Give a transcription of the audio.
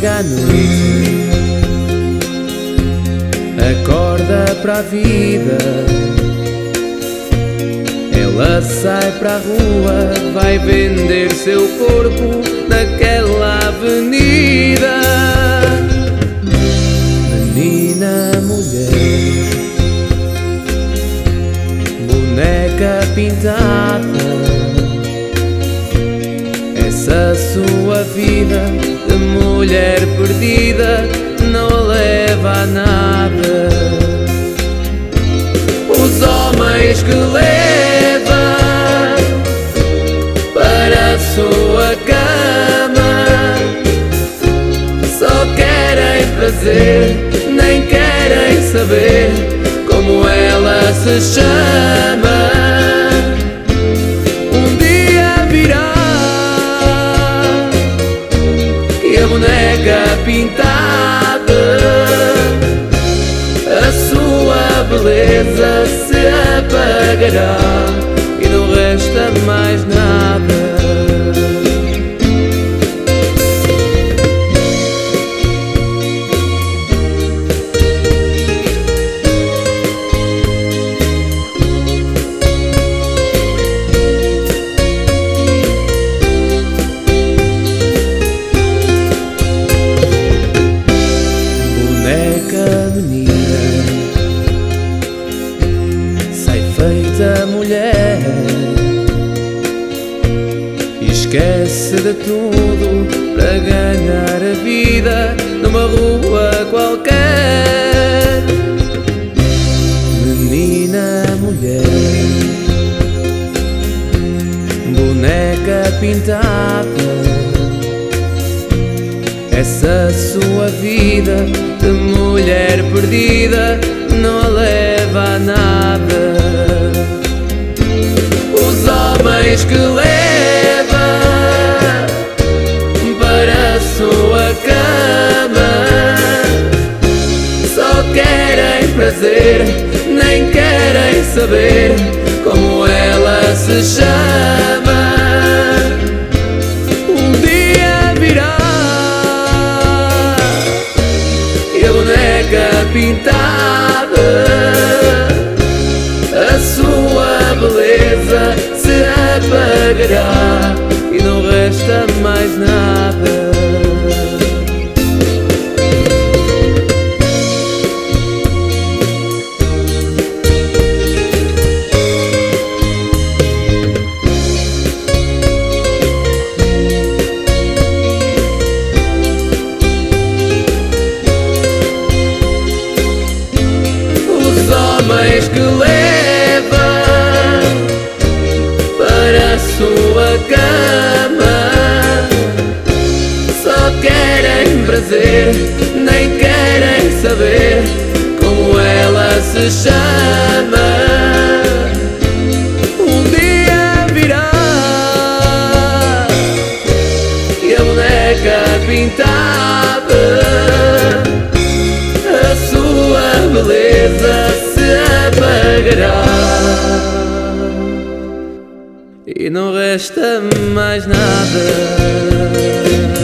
chega a noite, acorda para a vida. Ela sai para a rua, vai vender seu corpo naquela avenida. Menina, mulher, boneca pintada, essa sua vida de mulher perdida não a leva a nada. Os homens que leva para a sua cama só querem prazer, nem querem saber como ela se chama. Um dia virá que a boneca pintada, a sua beleza se apagará e não resta mais nada. Boneca menina, sai feita mulher, esquece de tudo para ganhar a vida numa rua qualquer. Menina, mulher, boneca pintada, essa sua vida de mulher perdida não a leva a nada. Os homens que leva para a sua cama só querem prazer, nem querem saber como ela se chama. Um dia virá e a boneca pintada, a sua beleza se apagará e não resta mais nada. Homens que leva para a sua cama só querem prazer, nem querem saber como ela se chama. Um dia virá e a boneca pintada, a sua beleza apagará e não resta mais nada.